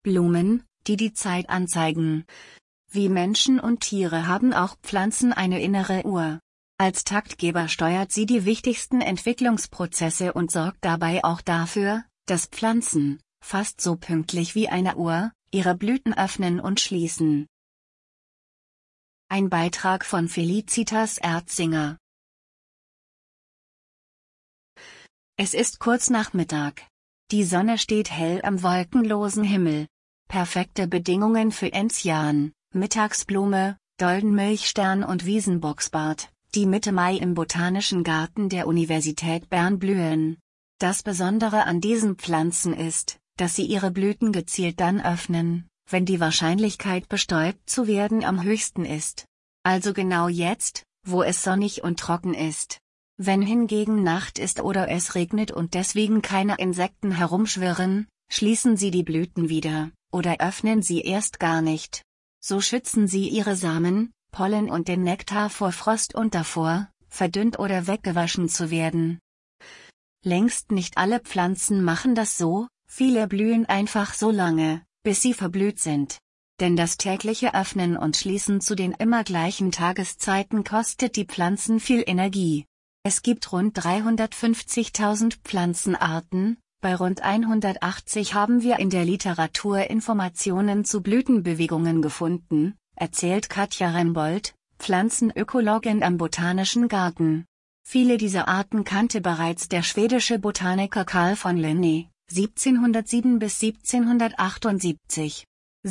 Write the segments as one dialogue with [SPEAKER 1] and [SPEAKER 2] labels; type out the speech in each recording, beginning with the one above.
[SPEAKER 1] Blumen, die die Zeit anzeigen. Wie Menschen und Tiere haben auch Pflanzen eine innere Uhr. Als Taktgeber steuert sie die wichtigsten Entwicklungsprozesse und sorgt dabei auch dafür, dass Pflanzen, fast so pünktlich wie eine Uhr, ihre Blüten öffnen und schließen. Ein Beitrag von Felicitas Erzinger. Es ist kurz nach Mittag. Die Sonne steht hell am wolkenlosen Himmel. Perfekte Bedingungen für Enzian, Mittagsblume, Doldenmilchstern und Wiesenboxbart, die Mitte Mai im Botanischen Garten der Universität Bern blühen. Das Besondere an diesen Pflanzen ist, dass sie ihre Blüten gezielt dann öffnen, wenn die Wahrscheinlichkeit bestäubt zu werden am höchsten ist. Also genau jetzt, wo es sonnig und trocken ist. Wenn hingegen Nacht ist oder es regnet und deswegen keine Insekten herumschwirren, schließen sie die Blüten wieder, oder öffnen sie erst gar nicht. So schützen sie ihre Samen, Pollen und den Nektar vor Frost und davor, verdünnt oder weggewaschen zu werden. Längst nicht alle Pflanzen machen das so, viele blühen einfach so lange, bis sie verblüht sind. Denn das tägliche Öffnen und Schließen zu den immer gleichen Tageszeiten kostet die Pflanzen viel Energie. Es gibt rund 350.000 Pflanzenarten, bei rund 180 haben wir in der Literatur Informationen zu Blütenbewegungen gefunden, erzählt Katja Rembold, Pflanzenökologin am Botanischen Garten. Viele dieser Arten kannte bereits der schwedische Botaniker Carl von Linné, 1707 bis 1778.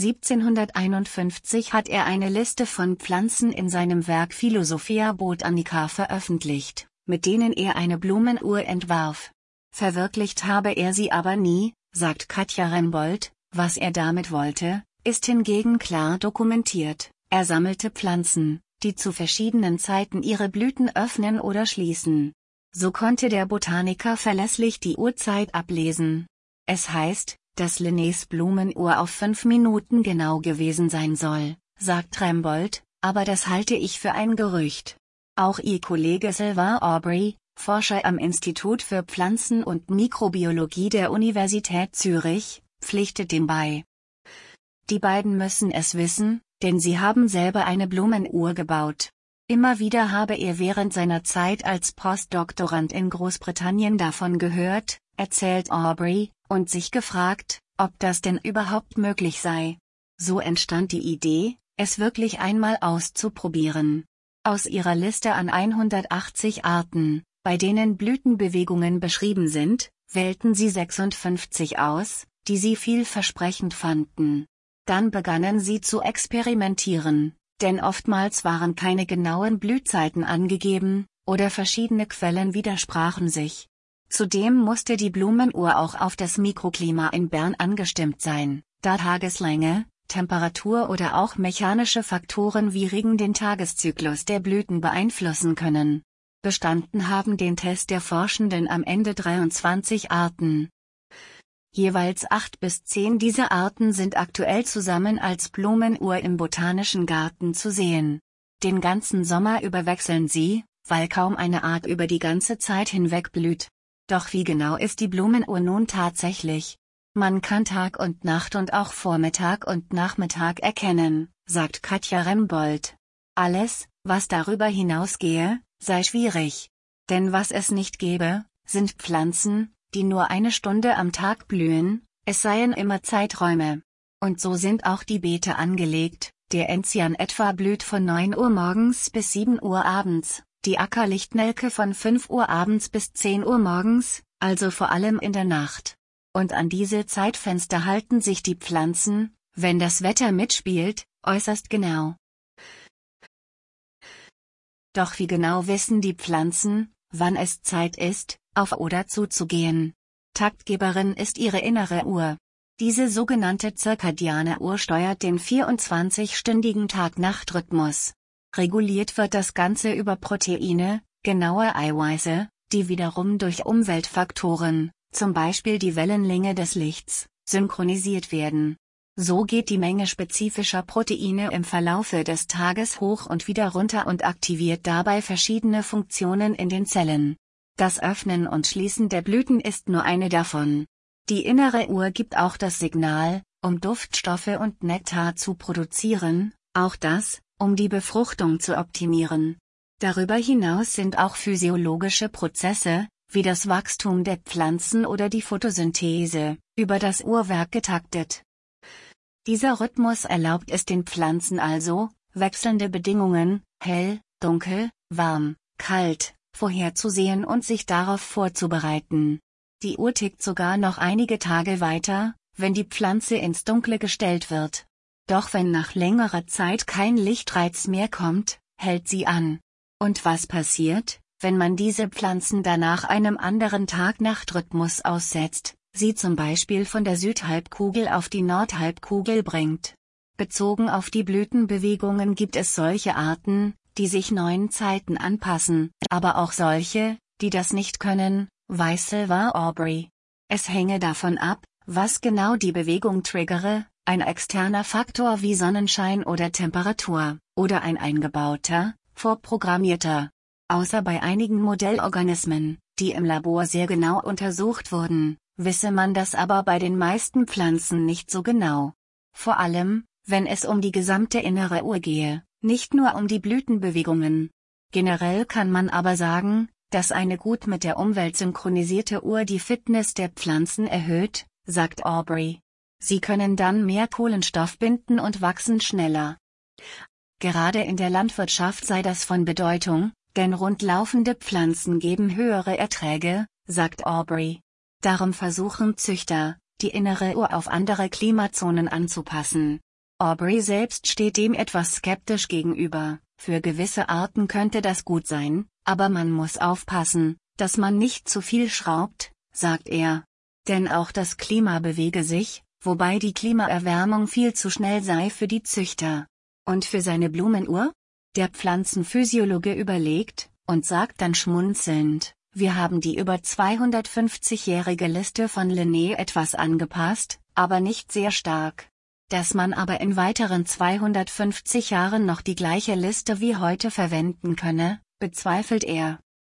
[SPEAKER 1] 1751 hat er eine Liste von Pflanzen in seinem Werk Philosophia Botanica veröffentlicht, mit denen er eine Blumenuhr entwarf. Verwirklicht habe er sie aber nie, sagt Katja Rembold. Was er damit wollte, ist hingegen klar dokumentiert. Er sammelte Pflanzen, die zu verschiedenen Zeiten ihre Blüten öffnen oder schließen. So konnte der Botaniker verlässlich die Uhrzeit ablesen. Es heißt, dass Linnés Blumenuhr auf 5 Minuten genau gewesen sein soll, sagt Rembold, aber das halte ich für ein Gerücht. Auch ihr Kollege Sylvain Aubry, Forscher am Institut für Pflanzen- und Mikrobiologie der Universität Zürich, pflichtet dem bei. Die beiden müssen es wissen, denn sie haben selber eine Blumenuhr gebaut. Immer wieder habe er während seiner Zeit als Postdoktorand in Großbritannien davon gehört, erzählt Aubry, und sich gefragt, ob das denn überhaupt möglich sei. So entstand die Idee, es wirklich einmal auszuprobieren. Aus ihrer Liste an 180 Arten, bei denen Blütenbewegungen beschrieben sind, wählten sie 56 aus, die sie vielversprechend fanden. Dann begannen sie zu experimentieren, denn oftmals waren keine genauen Blühzeiten angegeben, oder verschiedene Quellen widersprachen sich. Zudem musste die Blumenuhr auch auf das Mikroklima in Bern angestimmt sein, da Tageslänge, Temperatur oder auch mechanische Faktoren wie Regen den Tageszyklus der Blüten beeinflussen können. Bestanden haben den Test der Forschenden am Ende 23 Arten. Jeweils 8 bis 10 dieser Arten sind aktuell zusammen als Blumenuhr im Botanischen Garten zu sehen. Den ganzen Sommer über wechseln sie, weil kaum eine Art über die ganze Zeit hinweg blüht. Doch wie genau ist die Blumenuhr nun tatsächlich? Man kann Tag und Nacht und auch Vormittag und Nachmittag erkennen, sagt Katja Rembold. Alles, was darüber hinausgehe, sei schwierig. Denn was es nicht gäbe, sind Pflanzen, die nur eine Stunde am Tag blühen, es seien immer Zeiträume. Und so sind auch die Beete angelegt, der Enzian etwa blüht von 9 Uhr morgens bis 7 Uhr abends, die Ackerlichtnelke von 5 Uhr abends bis 10 Uhr morgens, also vor allem in der Nacht. Und an diese Zeitfenster halten sich die Pflanzen, wenn das Wetter mitspielt, äußerst genau. Doch wie genau wissen die Pflanzen, wann es Zeit ist, auf oder zuzugehen? Taktgeberin ist ihre innere Uhr. Diese sogenannte zirkadiane Uhr steuert den 24-stündigen Tag-Nacht-Rhythmus. Reguliert wird das Ganze über Proteine, genaue Eiweiße, die wiederum durch Umweltfaktoren, zum Beispiel die Wellenlänge des Lichts, synchronisiert werden. So geht die Menge spezifischer Proteine im Verlaufe des Tages hoch und wieder runter und aktiviert dabei verschiedene Funktionen in den Zellen. Das Öffnen und Schließen der Blüten ist nur eine davon. Die innere Uhr gibt auch das Signal, um Duftstoffe und Nektar zu produzieren, auch das, um die Befruchtung zu optimieren. Darüber hinaus sind auch physiologische Prozesse, wie das Wachstum der Pflanzen oder die Photosynthese, über das Uhrwerk getaktet. Dieser Rhythmus erlaubt es den Pflanzen also, wechselnde Bedingungen, hell, dunkel, warm, kalt, vorherzusehen und sich darauf vorzubereiten. Die Uhr tickt sogar noch einige Tage weiter, wenn die Pflanze ins Dunkle gestellt wird. Doch wenn nach längerer Zeit kein Lichtreiz mehr kommt, hält sie an. Und was passiert, wenn man diese Pflanzen danach einem anderen Tag-Nacht-Rhythmus aussetzt, sie zum Beispiel von der Südhalbkugel auf die Nordhalbkugel bringt? Bezogen auf die Blütenbewegungen gibt es solche Arten, die sich neuen Zeiten anpassen, aber auch solche, die das nicht können, weiß Sylvain Aubry. Es hänge davon ab, was genau die Bewegung triggere, ein externer Faktor wie Sonnenschein oder Temperatur, oder ein eingebauter, vorprogrammierter. Außer bei einigen Modellorganismen, die im Labor sehr genau untersucht wurden, wisse man das aber bei den meisten Pflanzen nicht so genau. Vor allem, wenn es um die gesamte innere Uhr gehe, nicht nur um die Blütenbewegungen. Generell kann man aber sagen, dass eine gut mit der Umwelt synchronisierte Uhr die Fitness der Pflanzen erhöht, sagt Aubry. Sie können dann mehr Kohlenstoff binden und wachsen schneller. Gerade in der Landwirtschaft sei das von Bedeutung, denn rundlaufende Pflanzen geben höhere Erträge, sagt Aubry. Darum versuchen Züchter, die innere Uhr auf andere Klimazonen anzupassen. Aubry selbst steht dem etwas skeptisch gegenüber. Für gewisse Arten könnte das gut sein, aber man muss aufpassen, dass man nicht zu viel schraubt, sagt er. Denn auch das Klima bewege sich, wobei die Klimaerwärmung viel zu schnell sei für die Züchter. Und für seine Blumenuhr? Der Pflanzenphysiologe überlegt, und sagt dann schmunzelnd, wir haben die über 250-jährige Liste von Linné etwas angepasst, aber nicht sehr stark. Dass man aber in weiteren 250 Jahren noch die gleiche Liste wie heute verwenden könne, bezweifelt er.